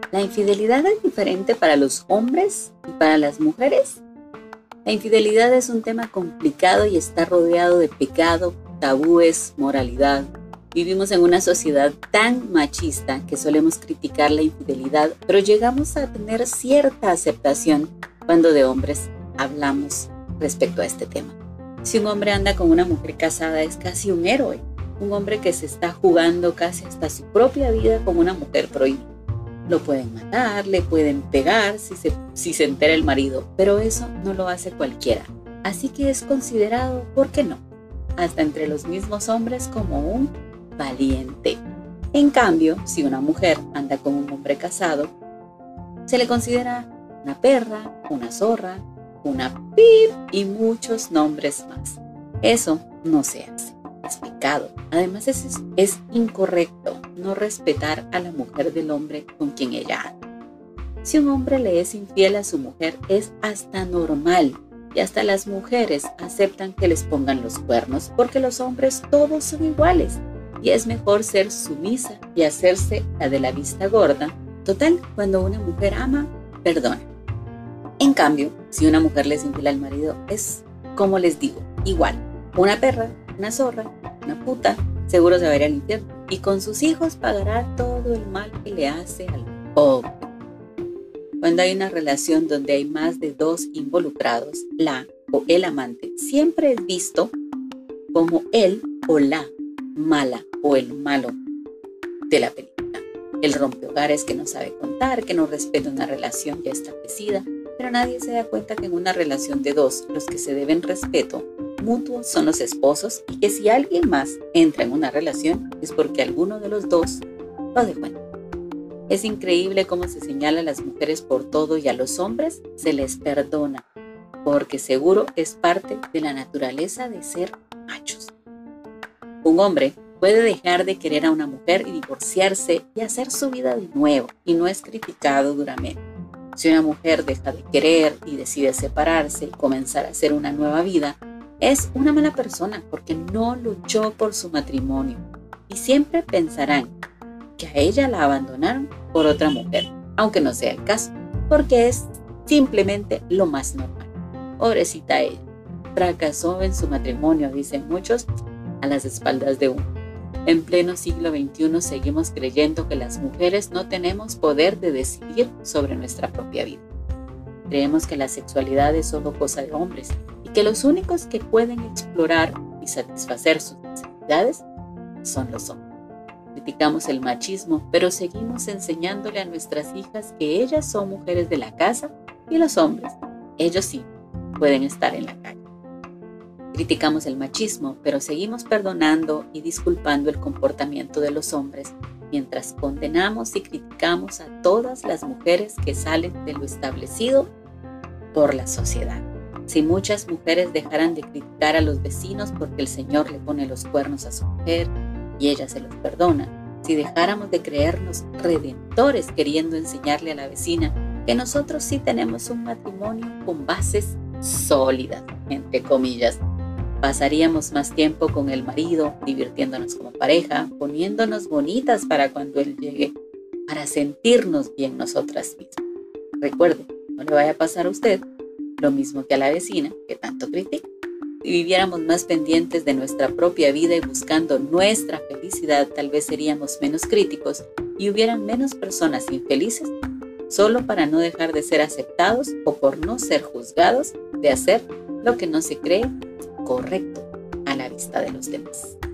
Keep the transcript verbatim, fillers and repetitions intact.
¿La infidelidad es diferente para los hombres y para las mujeres? La infidelidad es un tema complicado y está rodeado de pecado, tabúes, moralidad. Vivimos en una sociedad tan machista que solemos criticar la infidelidad, pero llegamos a tener cierta aceptación cuando de hombres hablamos respecto a este tema. Si un hombre anda con una mujer casada es casi un héroe, un hombre que se está jugando casi hasta su propia vida con una mujer prohibida. Lo pueden matar, le pueden pegar si se, si se entera el marido, pero eso no lo hace cualquiera. Así que es considerado, ¿por qué no?, hasta entre los mismos hombres como un valiente. En cambio, si una mujer anda con un hombre casado, se le considera una perra, una zorra, una pip y muchos nombres más. Eso no se hace. Es pecado. Además es, es incorrecto no respetar a la mujer del hombre con quien ella anda. Si un hombre le es infiel a su mujer es hasta normal y hasta las mujeres aceptan que les pongan los cuernos porque los hombres todos son iguales y es mejor ser sumisa y hacerse la de la vista gorda. Total, cuando una mujer ama, perdona. En cambio, si una mujer le es infiel al marido es, como les digo, igual. Una perra, una zorra, una puta, seguro se va a ir al infierno y con sus hijos pagará todo el mal que le hace al pobre. Cuando hay una relación donde hay más de dos involucrados, la o el amante siempre es visto como el o la mala o el malo de la película. El rompehogares que no sabe contar, que no respeta una relación ya establecida, pero nadie se da cuenta que en una relación de dos, los que se deben respeto mutuo son los esposos y que si alguien más entra en una relación es porque alguno de los dos lo dejó entrar. Es increíble cómo se señala a las mujeres por todo y a los hombres se les perdona, porque seguro es parte de la naturaleza de ser machos. Un hombre puede dejar de querer a una mujer y divorciarse y hacer su vida de nuevo y no es criticado duramente. Si una mujer deja de querer y decide separarse y comenzar a hacer una nueva vida, es una mala persona porque no luchó por su matrimonio y siempre pensarán que a ella la abandonaron por otra mujer, aunque no sea el caso, porque es simplemente lo más normal. Pobrecita ella, fracasó en su matrimonio, dicen muchos, a las espaldas de uno. En pleno siglo veintiuno seguimos creyendo que las mujeres no tenemos poder de decidir sobre nuestra propia vida. Creemos que la sexualidad es solo cosa de hombres y que los únicos que pueden explorar y satisfacer sus necesidades son los hombres. Criticamos el machismo, pero seguimos enseñándole a nuestras hijas que ellas son mujeres de la casa y los hombres, ellos sí, pueden estar en la calle. Criticamos el machismo, pero seguimos perdonando y disculpando el comportamiento de los hombres, mientras condenamos y criticamos a todas las mujeres que salen de lo establecido por la sociedad. Si muchas mujeres dejaran de criticar a los vecinos porque el Señor le pone los cuernos a su mujer y ella se los perdona, si dejáramos de creernos redentores queriendo enseñarle a la vecina que nosotros sí tenemos un matrimonio con bases sólidas, entre comillas, pasaríamos más tiempo con el marido, divirtiéndonos como pareja, poniéndonos bonitas para cuando él llegue, para sentirnos bien nosotras mismas. Recuerde, no le vaya a pasar a usted lo mismo que a la vecina que tanto critica. Si viviéramos más pendientes de nuestra propia vida y buscando nuestra felicidad, tal vez seríamos menos críticos y hubieran menos personas infelices solo para no dejar de ser aceptados o por no ser juzgados de hacer lo que no se cree correcto a la vista de los demás.